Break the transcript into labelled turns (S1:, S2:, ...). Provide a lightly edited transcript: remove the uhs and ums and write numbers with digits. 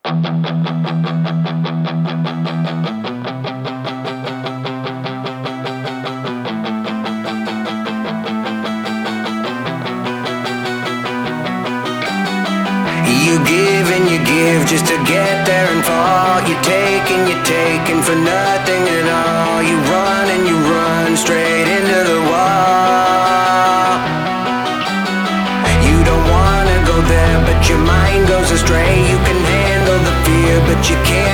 S1: You give and you give just to get there and fall. You take and you're taking for nothing at all. You run straight into the wall. You don't wanna go there, but your mind goes astray. You can handle the fear, but you can't